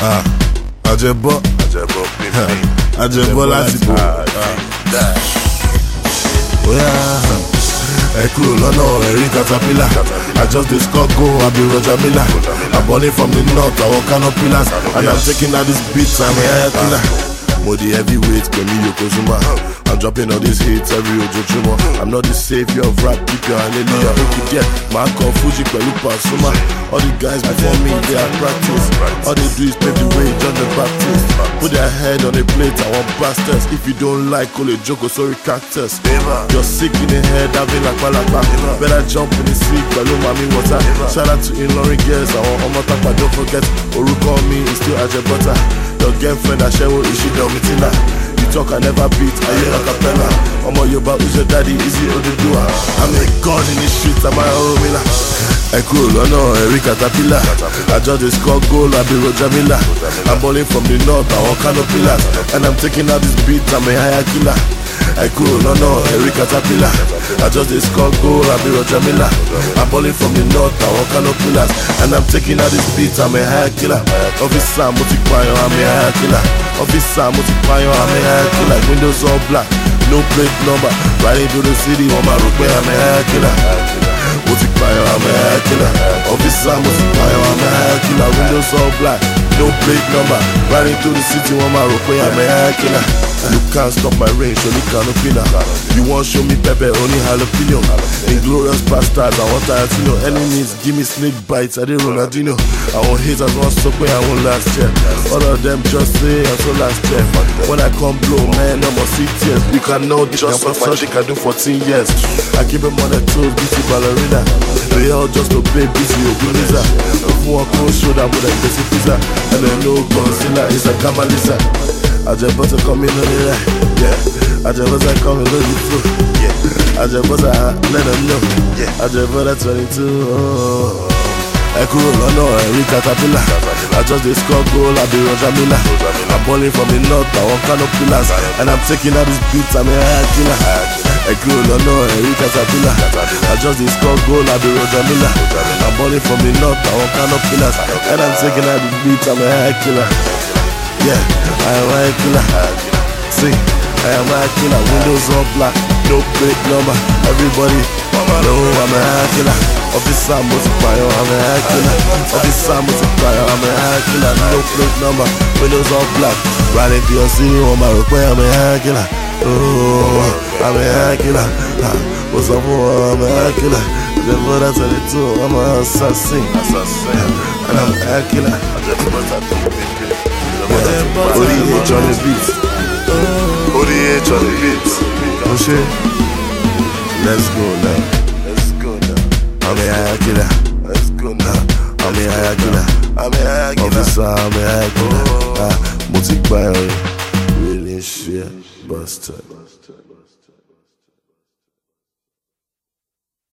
Ajebo láti bò. Ẹ kúrò lọ́nà ẹ̀rí caterpillar. I just dey score goal, I be Roger Miller. I'm born from the north, I walk on pillars. And I'm taking out this beats, I'm a higher killer. Mo the heavyweight, Kemi Yokozuna. I'm dropping all these hits every ojojúmọ́. I'm not the savior of rap, keep your hallelujah. Okay, yeah, my call Fuji pẹ̀lú Pasuma. All the guys before me, they are practice. All they do is pave the way, John the Baptist. Put their head on a plate, I want bastards. If you don't like Kole Joko, sorry cactus. You're sick in the head, having like palapa. Better jump in the sea, pẹ̀lú mami water. Shout out to Ilorin girls, I want Omotapa, don't forget. Orúkọ mi is still Ajebota. Your girlfriend, Ashewo, is she done with Tina? You talk, I never beat, I hear a cappella. Omo Yoba, who's your daddy, Easy Oduduwa. I'm a god in the streets, I'm a Oromila. I cool, no, Eric Caterpillar. I just dey score goal, I be Roger Miller. I'm balling from the north, I want pillars. And I'm taking out this beat, I'm a higher killer. I cool, no, Eric Caterpillar. I just dey score goal, I be Roger Miller. I'm balling from the north, I want pillars. And I'm taking out this beat, I'm a higher killer. Officer, multiplier, I'm a higher killer. Officer, multiplier, I'm a higher killer. Windows all black, no plate number. Riding through the city, on my rope, I'm a higher killer. Multiplier, I'm a higher killer. Officer, multiplier, I'm a higher killer. Windows all black, no plate number. Riding through the city, on my rope, I'm a higher killer. You can't stop my range, only canopina. You won't show me pepper, only jalapeno. Inglorious bastards, I want Tarantino. Enemies, give me snake bites, I did Ronaldinho. I want haters, I want Sokwe, I want last year. All of them just say I'm so last year. When I come blow, man, no more see tears. You cannot just what magic I do 14 years. I keep them on the toes, busy ballerina. They all just obey busy Ogunisa. If one close shoulder with a busy pizza. And then no Godzilla, it's a Kamalisa. I just bought to come in on the line, yeah. I just bought to come in on the floor, yeah. I just bought to let them know, yeah. I just bought to 22, oh. I cool, no, Eric Caterpillar. I just dey score goal, I be Roger Miller. I'm balling from the north, I want pillars. And I'm taking out this beat, I'm a higher killer. I cool, no, Eric Caterpillar. I just dey score goal, I be Roger Miller. I'm balling from the north, I want pillars. And I'm taking out this beat, I'm a higher killer. Yeah, I am a killer. See, I am a killer. Windows all black, no plate number. Everybody know I'm a high killer. Officer multiplier, I'm a high killer. Officer multiplier, I'm a high killer. No plate number, windows all black. Riding to your city on my rope, I'm a high killer. Oh, I'm a high killer. What's up, I'm a high killer. The brother 22, I'm an assassin. And I'm a high killer. ODH on the beats. ODH on the beats. Push it. Let's go now. I'm a higher killer. Let's go now. I'm a higher killer. I'm a higher killer. Officer, I'm a higher killer. Multiplier. Really shit. Busted.